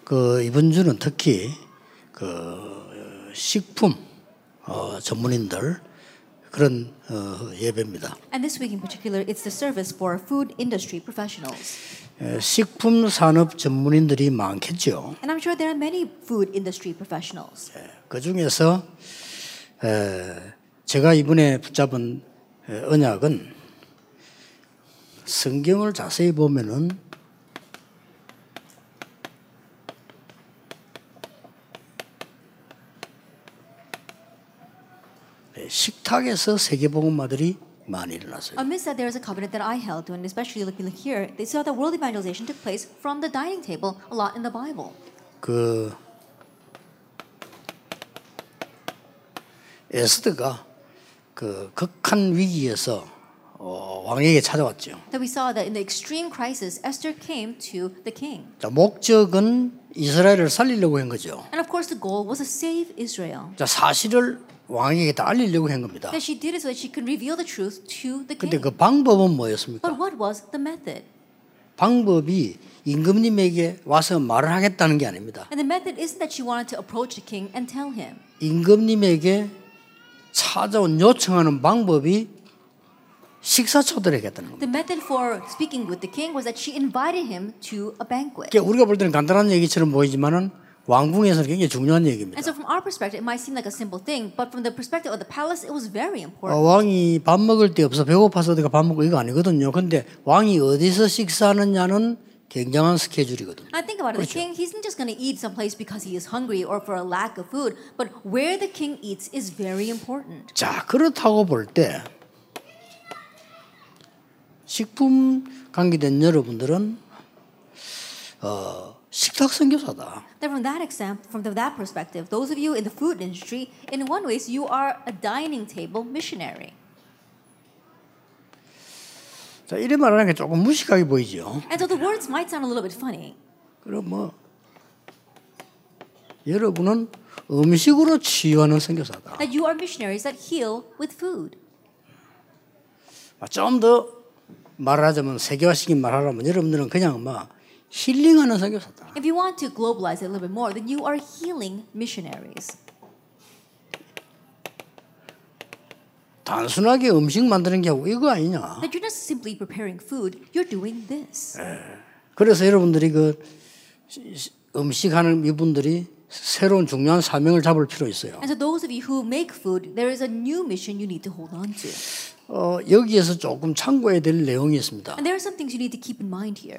이번 주는 특히 그 식품 전문인들 그런 예배입니다. And this week in particular, it's the service for food industry professionals. 식품 산업 전문인들이 많겠죠. And I'm sure there are many food industry professionals. 그 중에서 제가 이번에 붙잡은 언약은 성경을 자세히 보면은 식탁에서 세계복음화들이 많이 일어났어요. Amidst that, there is a covenant that I held to, and especially looking here, they saw that world evangelization took place from the dining table a lot in the Bible. 그 에스더가 그 극한 위기에서 왕에게 찾아왔죠. That we saw that in the extreme crisis, Esther came to the king. 자, 목적은 이스라엘을 살리려고 한 거죠. And of course, the goal was to save Israel. 자, 사실을 왕에게 다 알리려고 한 겁니다. That she did it so that she could reveal the truth to the 근데 king. 그 방법은 뭐였습니까? But what was the method? 방법이 임금님에게 와서 말을 하겠다는 게 아닙니다. And the method isn't that she wanted to approach the king and tell him. 임금님에게 찾아온 요청하는 방법이 식사 초대하겠다는 겁니다. The method for speaking with the king was that she invited him to a banquet. 그러니까 우리가 볼 때는 간단한 얘기처럼 보이지만은 왕궁에서는 굉장히 중요한 얘기입니다. And so from our perspective, it might seem like a simple thing, but from the perspective of the palace, it was very important. 왕이 밥 먹을 데 없어 배고파서 어디가 밥 먹고 이거 아니거든요. 근데 왕이 어디서 식사하느냐는 굉장한 스케줄이거든요. I think about it. The king, he's not just going to eat someplace because he is hungry or for a lack of food, but where the king eats is very important. 자, 그렇다고 볼 때 식품 관계된 여러분들은 식탁 선교사다. Then from that example, from that perspective, those of you in the food industry, in one way, you are a dining table missionary. 자, 이래 말하는 게 조금 무식하게 보이죠. And so the words might sound a little bit funny. 그럼 뭐 여러분은 음식으로 치유하는 선교사다. That you are missionaries that heal with food. 좀 더 말하자면 세계화시킨 말하라면 여러분들은 그냥 막 힐링하는 선교사다. If you want to globalize it a little bit more, then you are healing missionaries. 단순하게 음식 만드는 게 아니고 이거 아니냐. That you're not simply preparing food, you're doing this. 그래서 여러분들이 그 음식하는 이분들이 새로운 중요한 사명을 잡을 필요 있어요. And so those of you who make food, there is a new mission you need to hold on to. 여기에서 조금 참고해야 될 내용이 있습니다. And there are some things you need to keep in mind here.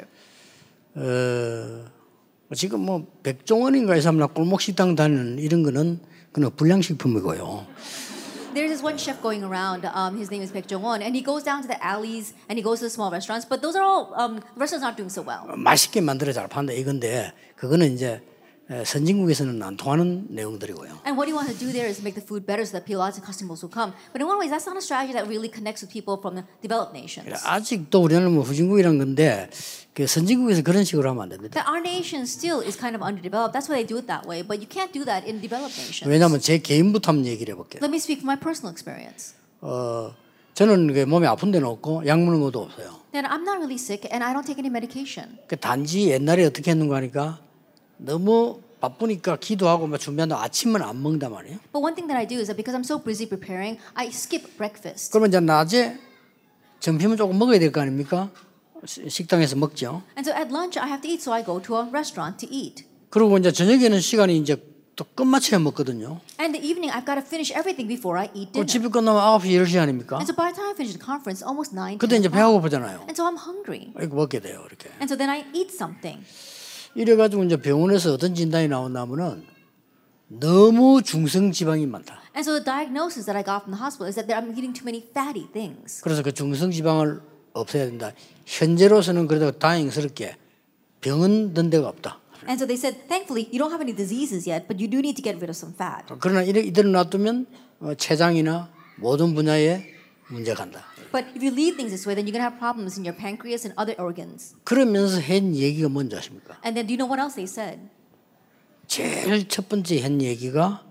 지금 뭐 백종원인가 해서 꼴목 식당 다니는 이런 거는 그냥 불량식품이고요. There's this one chef going around. His name is Baek Jong-won, and he goes down to the alleys and he goes to the small restaurants. But those are all restaurants aren't doing so well. 맛있게 만들어 잘 판다 이건데 그거는 이제 선진국에서는 안 통하는 내용들이고요. And what you want to do there is make the food better so that lots of customers will come. But in one way, that's not a strategy that really connects with people from the developed nations. 아직도 우리는 뭐 후진국이란 건데 그 선진국에서 그런 식으로 하면 안 됩니다. That our nation still is kind of underdeveloped. That's why they do it that way. But you can't do that in developed nations. 왜냐하면 제 개인부터 한번 얘기를 해볼게요. Let me speak from my personal experience. 저는 몸에 아픈 데는 없고 약 먹는 것도 없어요. Then I'm not really sick and I don't take any medication. 단지 옛날에 어떻게 했는가 하니까 너무 바쁘니까 기도하고 막 준비한다 아침은 안 먹는단 말이에요. But one thing that I do is that because I'm so busy preparing, I skip breakfast. 그러면 이제 낮에 점심은 조금 먹어야 될 거 아닙니까? 식당에서 먹죠. And so at lunch I have to eat, so I go to a restaurant to eat. 그리고 이제 저녁에는 시간이 이제 또 끝마쳐야 먹거든요. And in the evening I've got to finish everything before I eat dinner. 집에 끝나면 9시, 10시 아닙니까? And so by the time I finish the conference, almost 9. 그때 이제 배가 고프잖아요. And so I'm hungry. 이거 먹게 돼요, 이렇게. And so then I eat something. 이래가지고 이제 병원에서 어떤 진단이 나온다면은 너무 중성 지방이 많다. And so the diagnosis that I got from the hospital is that I'm eating too many fatty things. 그래서 그 중성 지방을 없애야 된다. 현재로서는 그래도 다행스럽게 병은 든 데가 없다. And so they said, thankfully, you don't have any diseases yet, but you do need to get rid of some fat. 그러나 이대로 놔두면 췌장이나 모든 분야에 문제가 간다. But if you leave things this way, then you're going to have problems in your pancreas and other organs. 그러면서 한 얘기가 뭔지 아십니까? And then do you know what else they said? 제일 첫 번째 한 얘기가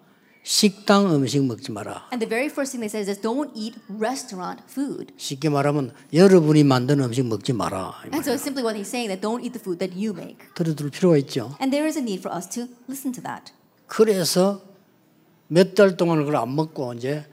식당 음식 먹지 마라. And the very first thing they say is don't eat restaurant food. 쉽게 말하면 여러분이 만든 음식 먹지 마라. And so simply what he's saying that don't eat the food that you make. 들어둘 필요가 있죠. And there is a need for us to listen to that. 그래서 몇 달 동안 그걸 안 먹고 이제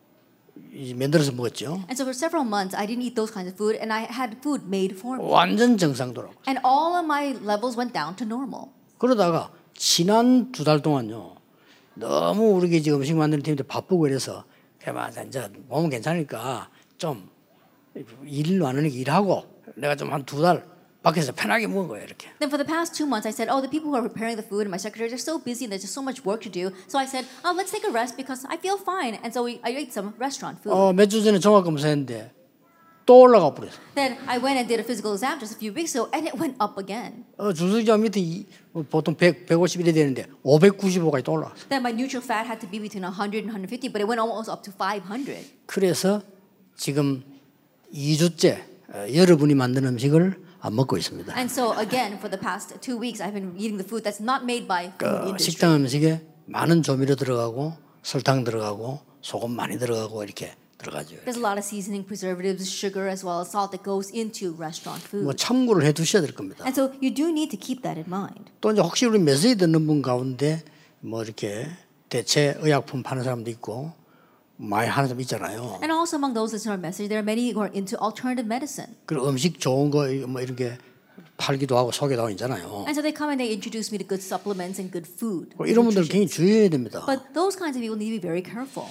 만들어서 먹었죠. And so for several months I didn't eat those kinds of food and I had food made for me. 완전 정상도라고. And all of my levels went down to normal. 그러다가 지난 2달 동안요. 너무 우리 지금 음식 만드는 팀들 바쁘고 이래서 그만 이제 몸은 괜찮으니까 좀 일 많으니까 일하고 내가 좀 한 2달 밖에서 편하게 먹은 거예요 이렇게. Then for the past 2 months I said, the people who are preparing the food and my secretaries are so busy and there's just so much work to do. So I said, let's take a rest because I feel fine. And so I ate some restaurant food. 몇 주 전에 종합검사했는데 또 올라가 버렸어. Then I went and did a physical exam just a few weeks ago and it went up again. 주수자 밑에 보통 150이 되는데 595까지 또 올라왔어. Then my neutral fat had to be between 100 and 150, but it went almost up to 500. 그래서 지금 2주째 여러분이 만든 음식을 안 먹고 있습니다. And so again, for the past 2 weeks, I've been eating the food that's not made by food industry. 식당 음식에 많은 조미료 들어가고 설탕 들어가고 소금 많이 들어가고 이렇게 들어가죠. There's a lot of seasoning, preservatives, sugar, as well as salt that goes into restaurant food. 뭐 참고를 해 두셔야 될 겁니다. And so you do need to keep that in mind. 또 이제 혹시 우리 메시지 듣는 분 가운데 뭐 이렇게 대체 의약품 파는 사람도 있고 많이 하는 사람 있잖아요. And also among those listening to our message, there are many who are into alternative medicine. 그리고 음식 좋은 거 뭐 이렇게 팔기도 하고 소개도 하고 있잖아요. And so they come and they introduce me to good supplements and good food. 이런 분들 굉장히 주의해야 됩니다. But those kinds of people need to be very careful.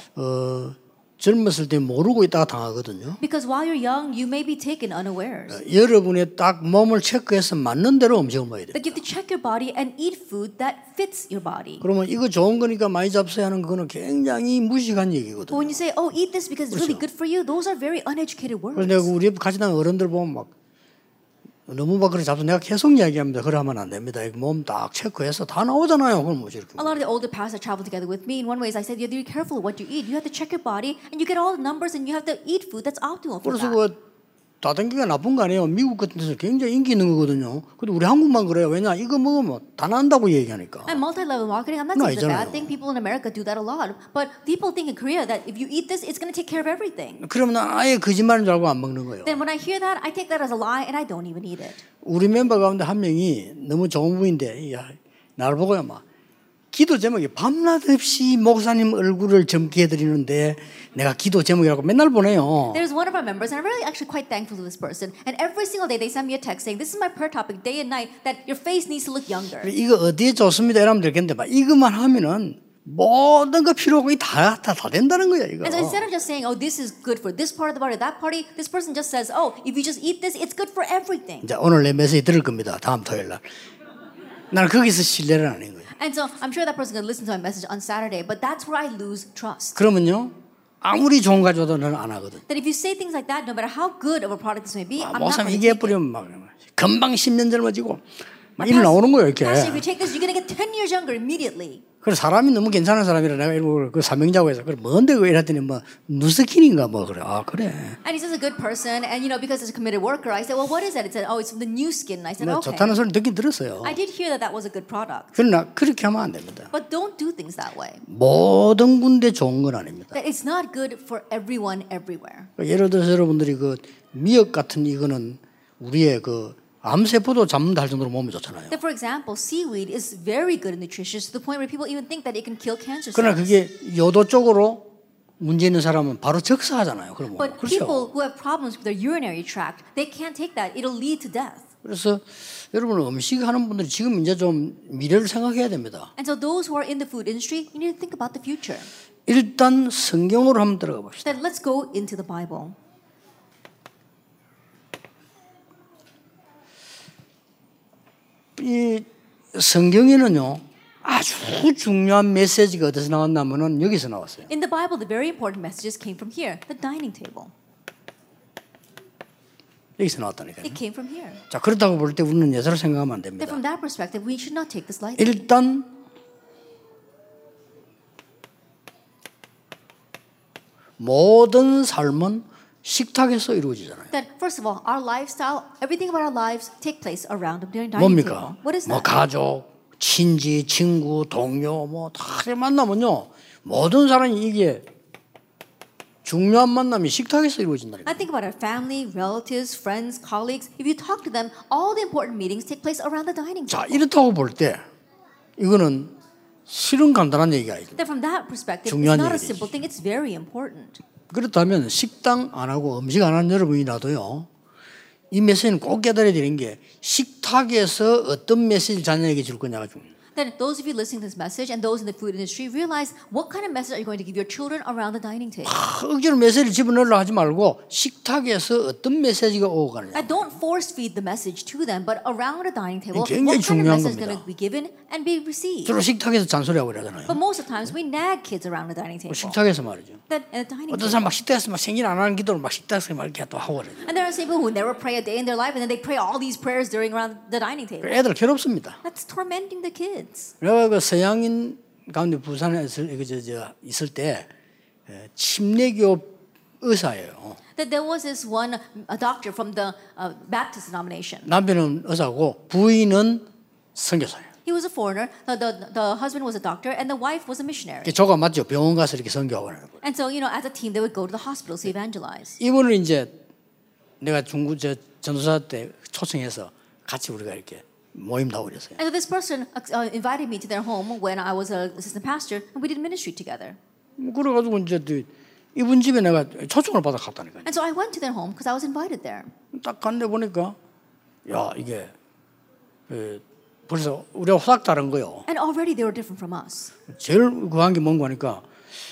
젊었을 때 모르고 있다가 당하거든요. Because while you're young, you may be taken unawares. 여러분의 딱 몸을 체크해서 맞는 대로 음식을 먹어야 돼요. But you have to check your body and eat food that fits your body. 그러면 이거 좋은 거니까 많이 잡숴야 하는 그거는 굉장히 무식한 But 얘기거든요. when you say, eat this because it's really good for you, those are very uneducated words. 그래서 내가 우리 같이 다니는 어른들 보면 막 너무 막 그래 잡숴 내가 계속 이야기합니다. 그러면 안 됩니다. 몸 딱 체크해서 다 나오잖아요. 그럼 뭐지 이렇게. A lot of the older pastors that travel together with me, in one way, is I said, you have to be careful of what you eat. You have to check your body, and you get all the numbers, and you have to eat food that's optimal for 그래서 that. 그 다단계가 나쁜 거 아니에요. 미국 같은 데서 굉장히 인기 있는 거거든요. 근데 우리 한국만 그래요. 왜냐 이거 먹으면 다 난다고 얘기하니까. And multi-level marketing, I'm not saying it's a 아니잖아요. bad thing. People in America do that a lot. But people think in Korea that if you eat this, it's going to take care of everything. 그러면 난 아예 거짓말인 줄 알고 안 먹는 거예요. Then when I hear that, I take that as a lie, and I don't even eat it. 우리 멤버 가운데 한 명이 너무 좋은 분인데 야, 나를 보고요 막 기도 제목이 밤낮 없이 목사님 얼굴을 젊게 해드리는데 내가 기도 제목이라고 맨날 보내요. There's one of our members, and I'm really actually quite thankful to this person. And every single day they send me a text saying, this is my prayer topic day and night, that your face needs to look younger. 이거 어디에 좋습니다 이러면 되겠는데 막 이것만 하면은 모든 거 필요 없고 다 된다는 거야 이거. And so instead of just saying, this is good for this part of the body, that party, this person just says, if you just eat this, it's good for everything. 이제 오늘 내 메시지 들을 겁니다. 다음 토요일 날. 나는 거기서 신뢰를 안 하는 거예요. And so I'm sure that person can listen to my message on Saturday, but that's where I lose trust. 그러면요 아무리 좋은 거 줘도 나는 안 하거든. That if you say things like that, no matter how good of a product this may be, I'm not 목사님 going to 이게 take it. 뿌리면 막 금방 10년 젊어지고 막 이리 나오는 거예요 이렇게. Pastor, if you take this, you're going to get 10 years younger immediately. 그래 사람이 너무 괜찮은 사람이라 내가 일부 그 사명자고 해서 그래 뭔데 그거 이랬더니 뭐 누스킨인가 뭐 그래. 아 그래. And he's just a good person, and because he's a committed worker, I said, well, what is that? It said, it's from the new skin. And I said, 뭐 okay. 좋다는 소리 듣긴 들었어요. I did hear that was a good product. 그러나 그렇게 하면 안 됩니다. But don't do things that way. 모든 군데 좋은 건 아닙니다. That it's not good for everyone everywhere. 예를 들어서 여러분들이 그 미역 같은 이거는 우리의 그 암세포도 잡는다 할 정도로 몸에 좋잖아요. That, for example, seaweed is very good and nutritious to the point where people even think that it can kill cancer 그러나 cells. 그게 요도 쪽으로 문제 있는 사람은 바로 적사하잖아요. 그러면 But 그렇죠. people who have problems with their urinary tract, they can't take that. It'll lead to death. 그래서 여러분 음식 하는 분들이 지금 이제 좀 미래를 생각해야 됩니다. And so those who are in the food industry, you need to think about the future. 일단 성경으로 한번 들어가 봅시다. Then let's go into the Bible. 이 성경에는요 아주 중요한 메시지가 어디서 나왔냐면은 여기서 나왔어요. In the Bible, the very important messages came from here, the dining table. 여기서 나왔다니까요. It came from here. 자 그렇다고 볼 때 우리는 예사를 생각하면 안 That 됩니다. from that perspective, we should not take this lightly. 일단 모든 삶은 식탁에서 이루어지잖아요. That first of all, our lifestyle, everything about our lives take place around the dining 뭡니까? table. What is 뭐 that? 가족, 친지, 친구, 동료 뭐 다 만나면요 모든 사람이 이게 중요한 만남이 식탁에서 이루어진다니까. I think about our family, relatives, friends, colleagues. If you talk to them, all the important meetings take place around the dining 자, table. 이렇다고 볼 때 이거는 실은 간단한 얘기가 아니죠. That from that perspective, it's 중요한 not a 얘기지. simple thing. It's very important. 그렇다면 식당 안 하고 음식 안 하는 여러분이라도요. 이 메시지는 꼭 깨달아야 되는 게 식탁에서 어떤 메시지를 자녀에게 줄 거냐가 중요해요. Then those of you listening to this message and those in the food industry realize what kind of message are you going to give your children around the dining table. 억지로 메시지를 집어넣으려 하지 말고 식탁에서 어떤 메시지가 오고 가느냐. I don't force feed the message to them, but around the dining table, 굉장히 what kind of 중요한 message is going 겁니다. to be given and be received. 주로 식탁에서 잔소리하고 이러잖아요. But most of the times we nag kids around the dining table. 식탁에서 말이죠. Then at the dining 어떤 table. 사람 막 식탁에서 막 생일 안 하는 기도를 막 식탁에서 막 이렇게 또 하고 그래요. And there are some people who never pray a day in their life, and then they pray all these prayers during around the dining table. 애들 괴롭습니다. That's tormenting the kids. 내가 그 서양인 가운데 부산에 있을 때 침례교 의사예요. That there was this one a doctor from the Baptist denomination. 남편은 의사고 부인은 선교사예요. He was a foreigner. The husband was a doctor, and the wife was a missionary. 조가 맞죠. 병원 가서 이렇게 선교하고 하는 거예요. And so, as a team, they would go to the hospitals to evangelize. 이분을 이제 내가 중국 전도사 때 초청해서 같이 우리가 이렇게 모임도 하고 그랬어요. And so this person invited me to their home when I was an assistant pastor, and we did ministry together. 그래가지고 이제 이분 집에 내가 초청을 받아 갔다니까요. And so I went to their home because I was invited there. 딱 갔는데 보니까 야 이게 벌써 우리가 확 다른 거요. And already they were different from us. 제일 그한 게 뭔가 하니까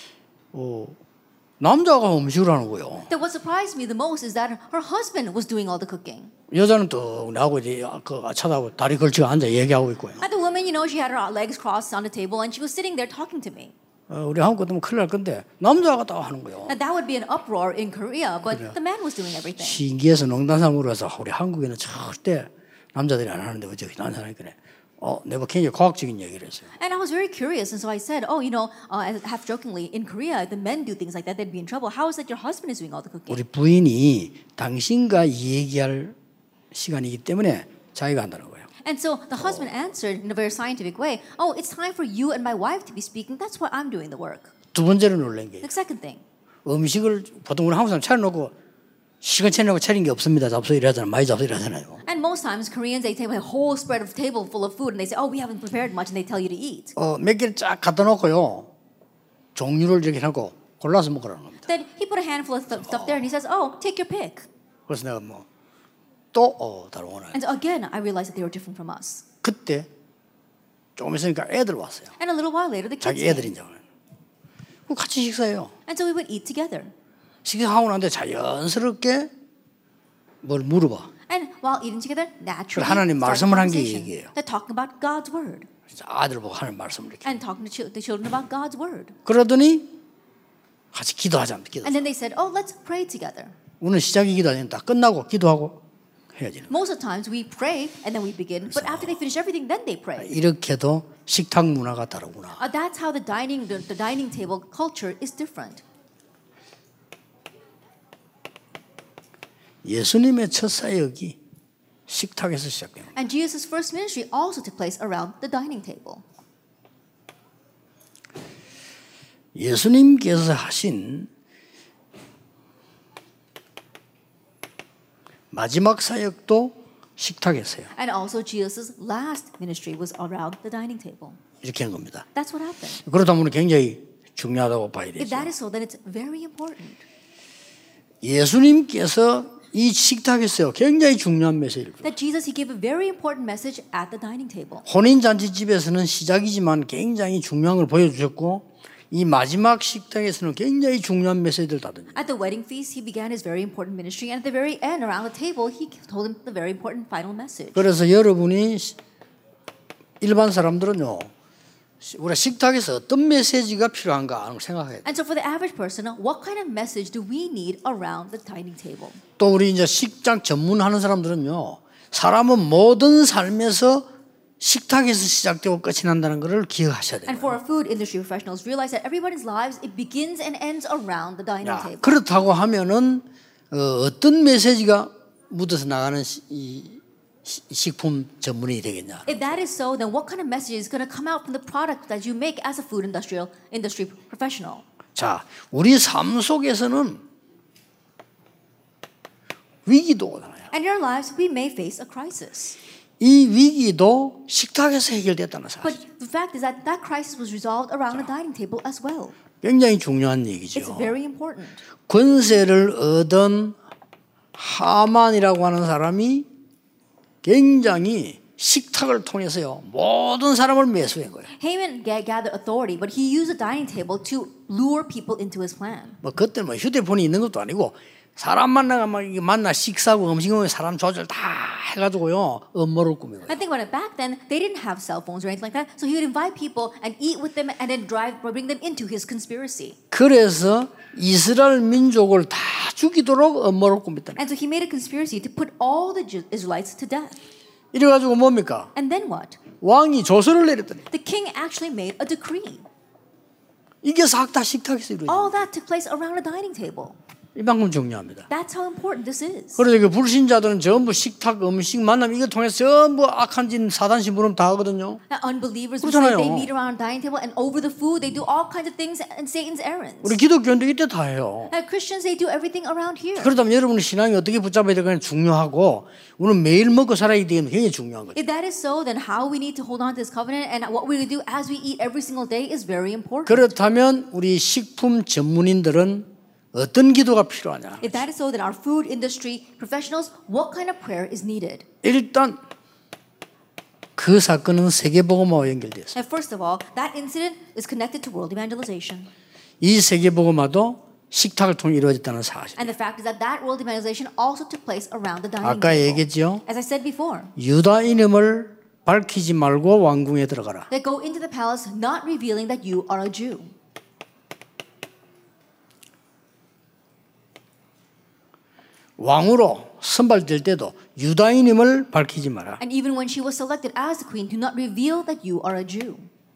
남자가 음식을 하는 거요. That what surprised me the most is that her husband was doing all the cooking. 여자는 또 나하고 이제 그 쳐다보고 다리 걸치고 앉아 얘기하고 있고요. And the woman, she had her legs crossed on the table, and she was sitting there talking to me. 우리 한국 같으면 큰일 날 건데 남자가 다 하는 거요. And that would be an uproar in Korea, but the man was doing everything. 신기해서 농담삼으로 해서 우리 한국에는 절대 남자들이 안 하는데 왜 저기 남자는 하니까 내가 굉장히 과학적인 얘기를 했어요. And I was very curious, and so I said, half jokingly, in Korea, the men do things like that, they'd be in trouble. How is it your husband is doing all the cooking? 우리 부인이 당신과 얘기할 시간이기 때문에 자기가 한다는 거예요. And so the husband answered in a very scientific way, it's time for you and my wife to be speaking. That's why I'm doing the work. 두 번째로 놀란 게 The second thing, 음식을 보통 우리 한국 사람 차려놓고 시간 차려놓고 차린 게 없습니다. 잡숴 이러잖아요. 많이 잡숴 이러잖아요. and most times Koreans, they take a whole spread of table full of food, and they say, we haven't prepared much, and they tell you to eat. 몇 개를 쫙 갖다 놓고요. 종류를 이렇게 하고 골라서 먹으라는 겁니다. Then he put a handful of stuff there, and he says, take your pick. 그래서 내가 또 다르구나. And again, I realized that they were different from us. 그때 조금 있으니까 애들 왔어요. And a little while later, the kids 자기 came. 애들인 줄 알아요. 같이 식사해요. And so we would eat together. 식사하고 나는데 자연스럽게 뭘 물어봐. And while eating together, naturally, 하나님 start 말씀을 한 게 conversation. 얘기예요. They're talking about God's word 아들 보고 하는 말씀을 이렇게. and talking to the children about God's word. 그러더니 같이 기도하자. 기도. And then they said, let's pray together. 오늘 시작이 기도 아닌다. 끝나고 기도하고 해야지. Most of the times we pray and then we begin, but after they finish everything, then they pray. 이렇게도 식탁 문화가 다르구나. That's how the dining table culture is different. 예수님의 첫 사역이 식탁에서 시작됩니다. And Jesus' first ministry also took place around the dining table. 예수님께서 하신 마지막 사역도 식탁에서요. And also Jesus' last ministry was around the dining table. 이렇게 하는 겁니다. That's what happened. 그렇다면 굉장히 중요하다고 봐야 If 되죠. that is so, then it's very important. 예수님께서 이 식탁에서요 굉장히 중요한 메시지를 줘요. That Jesus, he gave a very important message at the dining table. 혼인잔치집에서는 시작이지만 굉장히 중요한 걸 보여주셨고 이 마지막 식탁에서는 굉장히 중요한 메시지를 다 던져요. At the wedding feast, he began his very important ministry, and at the very end, around the table, he told them the very important final message. 그래서 여러분이 일반 사람들은요 우리가 식탁에서 어떤 메시지가 필요한가 하는 걸 생각해야 돼요. And so for the average person, what kind of message do we need around the dining table? 또 우리 이제 식장 전문하는 사람들은요 사람은 모든 삶에서 식탁에서 시작되고 끝이 난다는 것을 기억하셔야 돼요. And for our food industry professionals, realize that everybody's lives, it begins and ends around the dining table. 그렇다고 하면은 어떤 메시지가 묻어서 나가는 이 식품 전문이 되겠냐? If that is so, then what kind of message is going to come out from the product that you make as a food industry professional? 자, 우리 삶 속에서는 위기도 오잖아요. And in our lives, we may face a crisis. 이 위기도 식탁에서 해결됐다는 사실. But the fact is that that crisis was resolved around the dining table as well. 굉장히 중요한 It's 얘기죠. very important. 권세를 얻은 하만이라고 하는 사람이 굉장히 식탁을 통해서요 모든 사람을 매수한 거예요. Haman gathered authority, but he used the dining table to lure people into his plan. 뭐 그때 뭐 휴대폰이 있는 것도 아니고 사람 만나 식사하고 음식 먹으면 사람 조절 다 해가지고요 음모를 꾸미고. I think about it, back then they didn't have cell phones or anything like that, so he would invite people and eat with them and then bring them into his conspiracy. 그래서 이스라엘 민족을 다 죽이도록 음모를 꾸몄다. And so he made a conspiracy to put all the Israelites to death. 이래가지고 뭡니까? And then what? 왕이 조서를 내렸더니 The king actually made a decree. 이게 싹 다 식탁에서 이루어져. All that took place around a dining table. 이만큼 중요합니다. That's how important this is. 그래서 그 불신자들은 전부 식탁 음식 만나면 이거 통해서 전부 악한 짓 사단 심부름 다 하거든요. And unbelievers 그렇잖아요. they meet around a dining table and over the food they do all kinds of things and Satan's errands. 우리 기독교인도 이때 다 해요. And Christians they do everything around here. 그렇다면 여러분의 신앙이 어떻게 붙잡아야 될까 중요하고 우리는 매일 먹고 살아야 되는 게 굉장히 중요한 거죠. If that is so, then how we need to hold on to this covenant and what we do as we eat every single day is very important. 그렇다면 우리 식품 전문인들은 어떤 기도가 필요하냐? If that is so, then our food industry professionals, what kind of prayer is needed? 일단 그 사건은 세계복음화와 연결되어 있어요. And first of all, that incident is connected to world evangelization. 이 세계복음화도 식탁을 통해 이루어졌다는 사실. And the fact is that that world evangelization also took place around the dining 아까 table. 얘기했죠. As I said before, 유다 이름을 밝히지 말고 왕궁에 들어가라. that go into the palace not revealing that you are a Jew. 왕으로 선발될 때도 유다인임을 밝히지 마라. And even when she was selected as the queen, do not reveal that you are a Jew.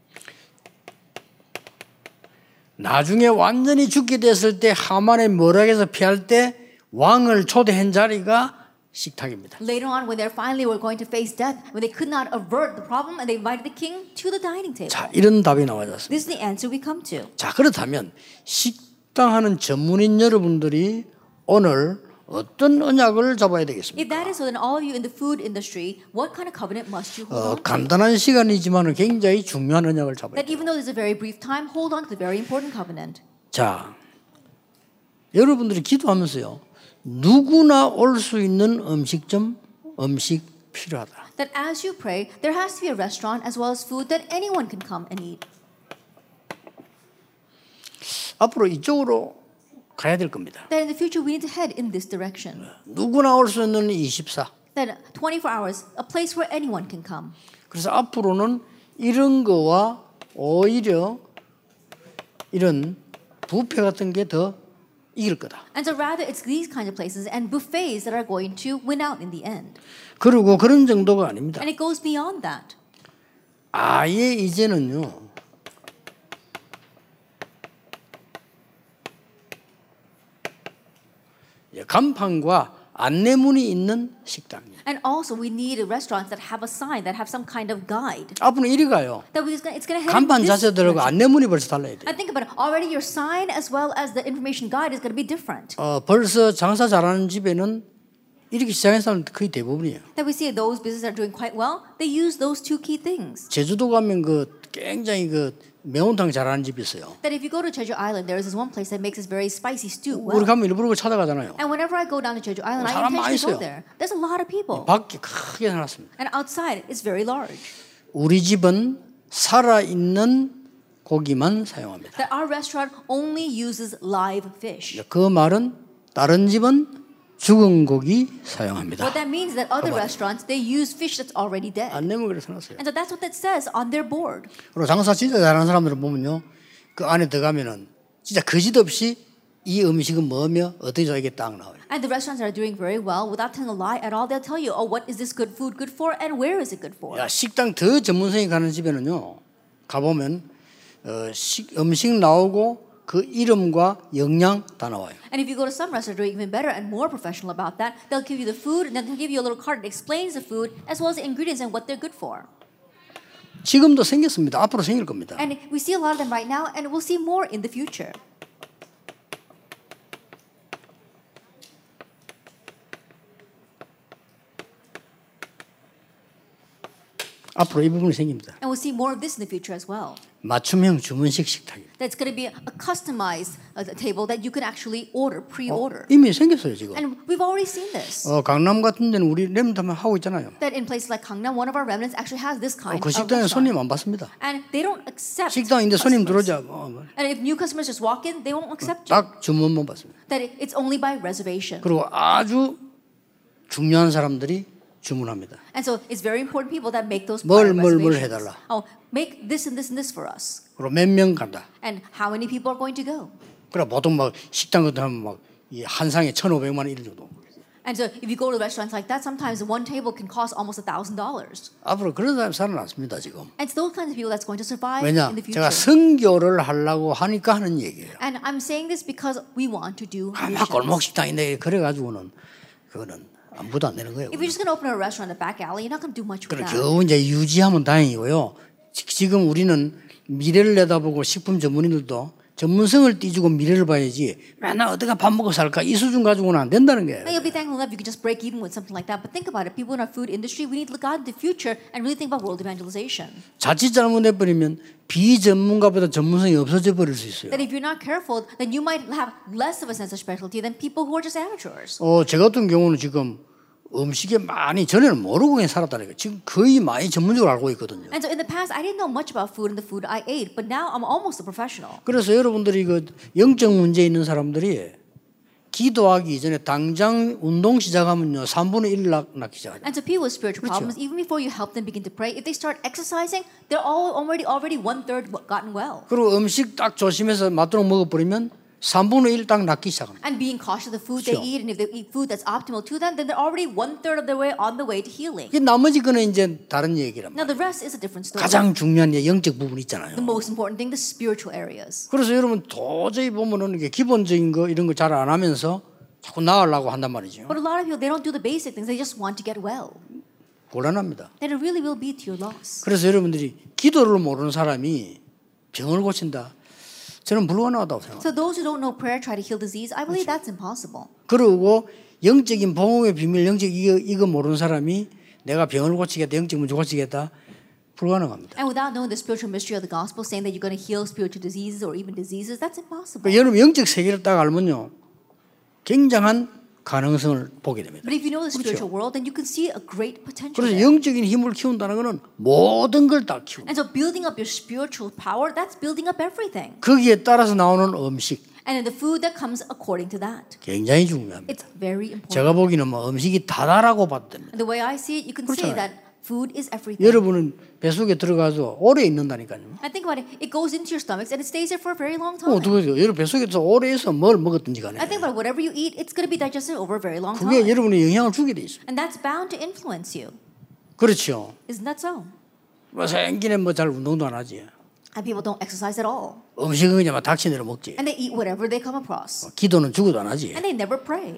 나중에 완전히 죽게 됐을 때 하만의 모락에서 피할 때 왕을 초대한 자리가 식탁입니다. Later on, when they finally were going to face death, when they could not avert the problem, and they invited the king to the dining table. 자, 이런 답이 나와졌습니다. This is the answer we come to. 자, 그렇다면 식당하는 전문인 여러분들이 오늘 어떤 언약을 잡아야 되겠습니까? If that is so, then all of you in the food industry, what kind of covenant must you hold on to? 간단한 시간이지만 굉장히 중요한 언약을 잡아야 That 돼요. even though there's a very brief time, hold on to the very important covenant. 자, 여러분들이 기도하면서요. 누구나 올 수 있는 음식 필요하다. That as you pray, there has to be a restaurant as well as food that anyone can come and eat. 앞으로 이쪽으로 가야 될 겁니다. That in the future we need to head in this direction. 누구나 올 수 있는 24. That 24 hours, a place where anyone can come. 그래서 앞으로는 이런 거와 오히려 이런 뷔페 같은 게 더 이길 거다. And so rather it's these kinds of places and buffets that are going to win out in the end. 그리고 그런 정도가 아닙니다. And it goes beyond that. 아예 이제는요. 간판과 안내문이 있는 식당이에요. And also we need restaurants that have a sign, that have some kind of guide. 앞으로 이리 가요. That it's going to head 간판 in this 자체들하고 direction. 안내문이 벌써 달라야 돼요. I think about it. Already your sign as well as the information guide is going to be different. 벌써 장사 잘하는 집에는 이렇게 시작한 사람들 거의 대부분이에요. That we see those businesses that are doing quite well, they use those two key things. 제주도 가면 굉장히 매운탕 잘하는 집이 있어요. That if you go to Jeju Island, there is this one place that makes this very spicy stew 우리 well. 가면 일부러 찾아가잖아요. And whenever I go down to Jeju Island, I 사람 많이 intentionally go 있어요. there. There's a lot of people. 밖에 크게 해놨습니다. And outside, it's very large. 우리 집은 살아있는 고기만 사용합니다. That our restaurant only uses live fish. 그 말은 다른 집은 죽은 고기 사용합니다. What that means is that other restaurants, they use fish that's already dead. 안내문 그래서 해놨어요. And so that's what that says on their board. 그리고 장사 진짜 잘하는 사람들을 보면요. 그 안에 들어가면은 진짜 거짓 없이 이 음식은 뭐며 어떻게 저 이게 딱 나와요. And the restaurants that are doing very well, without telling a lie at all, they'll tell you, oh, what is this good food good for and where is it good for? 야, 식당 더 전문성이 가는 집에는요. 가보면 음식 나오고 그 이름과 영양 다 나와요. And if you go to some restaurants that are even better and more professional about that, they'll give you the food and then they'll give you a little card that explains the food as well as the ingredients and what they're good for. 지금도 생겼습니다. 앞으로 생길 겁니다. And we see a lot of them right now and we'll see more in the future. 앞으로 이 부분이 생깁니다. And we'll see more of this in the future as well. 맞춤형 주문식 식탁입니다. That's going to be a customized table that you can actually order, pre-order. 이미 생겼어요 지금. And we've already seen this. 강남 같은 데는 우리 렘드만 하고 있잖아요. That in places like Gangnam, one of our remnants actually has this kind 그 of 식당에 restaurant. 손님 안 받습니다. And they don't accept 식당인데 손님 customers. 들어오자 And if new customers just walk in, they won't accept you. 딱 주문만 받습니다. That it's only by reservation. 그리고 아주 중요한 사람들이 주문합니다. And so it's very important people that make those 뭘 prior 뭘 reservations. 해달라. Oh, make this and this and this for us. 그리고 몇 명 간다. And how many people are going to go? 그래 보통 막 식당 같은 하면 막 한 상에 1,500만 원 이런 정도. And so if you go to restaurants like that, sometimes one table can cost almost $1,000. 앞으로 그런 사람 살아났습니다 지금. And it's those kinds of people that's going to survive 왜냐? in the 제가 future. 선교를 하려고 하니까 하는 얘기예요. And I'm saying this because we want to do 막 missions. 골목 식당인데 그래가지고는 그거는 아무도 안 되는 거예요. If you're just going to open a restaurant in a back alley, you're not going to do much with 그래 that. 겨우 이제 유지하면 다행이고요. 지금 우리는 미래를 내다보고 식품 전문인들도 전문성을 띄주고 미래를 봐야지. 맨날 어디가 밥 먹고 살까 이 수준 가지고는 안 된다는 거예요. Now, you'll be thankful enough you can just break even with something like that. But think about it. People in our food industry, we need to look out into the future and really think about world evangelization. 자칫 잘못해버리면 비전문가보다 전문성이 없어져 버릴 수 있어요. That if you're not careful, then you might have less of a sense of specialty than people who are just amateurs. 저 같은 경우는 지금 음식에 많이 전에는 모르고 그냥 살았다니까. 지금 거의 많이 전문적으로 알고 있거든요. And so in the past, I didn't know much about food and the food I ate, but now I'm almost a professional. 그래서 여러분들이 그 영적 문제 있는 사람들이 기도하기 이전에 당장 운동 시작하면요 3분의 1 낳기 시작하죠. And so people with spiritual problems, even before you help them begin to pray, if they start exercising, they're already 1/3 gotten well. 그리고 음식 딱 조심해서 맞도록 먹어버리면 3분의 1 딱 낳기 시작합니다. And being cautious of the food they eat, and if they eat food that's optimal to them, then they're already 1/3 of their way on the way to healing. 이 나머지 거는 이제 다른 얘기란 Now 말이에요. the rest is a different story. 가장 중요한 영적 부분 있잖아요. The most important thing, the spiritual areas. 그래서 여러분 도저히 보면은 이게 기본적인 거 이런 거 잘 안 하면서 자꾸 나으려고 한단 말이죠. But a lot of people, they don't do the basic things. They just want to get well. 곤란합니다. Then it really will be to your loss. 그래서 여러분들이 기도를 모르는 사람이 병을 고친다. 저는 불가능하다고 생각합니다. So those who don't know prayer try to heal disease. I believe that's impossible. 그리고 영적인 봉헌의 비밀, 영적 이거 모르는 사람이 내가 병을 고치겠다, 영적 문제 고치겠다, 불가능합니다. And without knowing the spiritual mystery of the gospel, saying that you're going to heal spiritual diseases or even diseases, that's impossible. 여러분 영적 세계를 딱 알면요, 굉장한 가능성을 보게 됩니다. But if you know the spiritual world, then you can see a great potential 그래서 there. 영적인 힘을 키운다는 것은 모든 걸 다 키우고 And so building up your spiritual power, that's building up everything. 거기에 따라서 나오는 음식 And in the food that comes according to that. 굉장히 중요합니다. It's very important. 제가 보기에는 뭐 음식이 다다라고 봐도 됩니다. And the way I see it, you can say 그렇잖아요. that food is everything. 여러분은 뱃속에 들어가서 오래 있는다니까요. And think about it, it goes into your stomachs and it stays there for a very long time. 어떻게 돼요? 여러분 뱃속에서 오래 있어 뭘 먹었든지 간에 I think about it, whatever you eat, it's going to be digested over a very long 그게 time. 여러분의 영향을 주게 돼 있습니다. And that's bound to influence you. 그렇죠. Isn't that so? 뭐 생기는 뭐 잘 운동도 안 하지. And people don't exercise at all. 음식은 그냥 막 닥친 대로 먹지. And they eat whatever they come across. 기도는 죽어도 안 하지. And they never pray.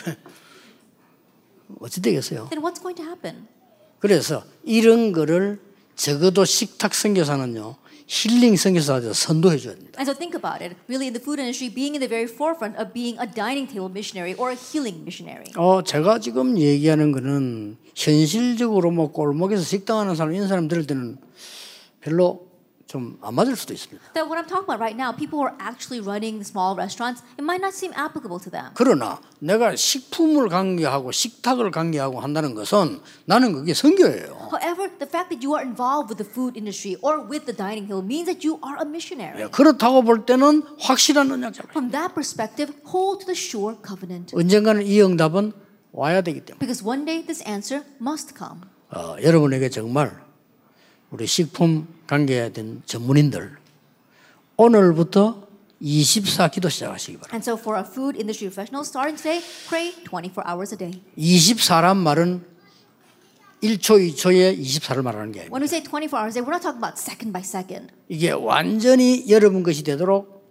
어찌 되겠어요? Then what's going to happen? 그래서 이런 거를 적어도 식탁 선교사는요. 힐링 선교사한테 선도해 줘야 됩니다. And so think about it. Really, in the food industry, being in the very forefront of being a dining table missionary or a healing missionary. 제가 지금 얘기하는 거는 현실적으로 뭐 골목에서 식당하는 사람 이런 사람 들을 때는 별로 좀 안 맞을 수도 있습니다. That what I'm talking about right now, people who are actually running small restaurants, it might not seem applicable to them. 그러나 내가 식품을 관계하고 식탁을 관계하고 한다는 것은 나는 그게 선교예요. However, the fact that you are involved with the food industry or with the dining table means that you are a missionary. 그렇다고 볼 때는 확실한 언약 잡아요. From that perspective, hold to the sure covenant. 언젠가는 이 응답은 와야 되기 때문에 Because one day this answer must come. 여러분에게 정말 우리 식품 관계에 된 전문인들 오늘부터 24기도 시작하시기 바랍니다. And so for our food industry professionals, starting today, pray 24 hours a day. 24란 말은 1초 2초에 24를 말하는 게 아니에요. When we say 24 hours a day, we're not talking about second by second. 이게 완전히 여러분 것이 되도록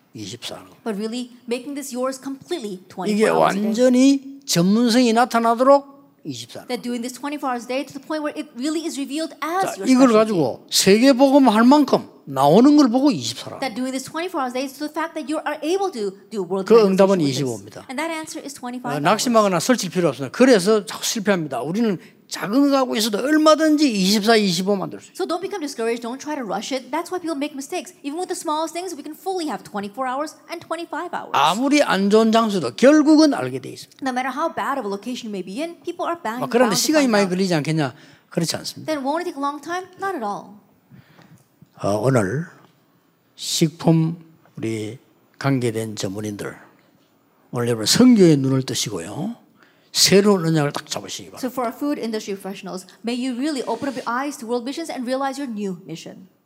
24. but really making this yours completely 24 이게 hours a day. 완전히 전문성이 나타나도록 24. That doing this 24 hours a day to the point where it really is revealed as 자, your 이걸 specialty. 가지고 세계 복음 할 만큼 나오는 걸 보고 24라. That doing this 24 hours a day to the fact that you are able to do world 그 응답은 evangelization with 25입니다. this. And that answer is 25 hours. 낙심하거나 설칠 필요 없습니다. 그래서 자꾸 실패합니다. 우리는 작은 거 갖고 있어도 얼마든지 24, 25 만들 수 있어요. So don't become discouraged. Don't try to rush it. That's why people make mistakes. Even with the smallest things, we can fully have 24 hours and 25 hours. 아무리 안 좋은 장소도 결국은 알게 돼 있습니다. No matter how bad of a location you may be in, people are bound 그런데 to 시간이 find 많이 out. 걸리지 않겠냐? 그렇지 않습니다. Then won't it take a long time? Not at all. 오늘 식품 우리 관계된 전문인들 오늘 여러분 성경의 눈을 뜨시고요. 새로운 언약을 딱 잡으시기 바랍니다. So for our food industry professionals, may you really open up your eyes to world missions and realize your new mission.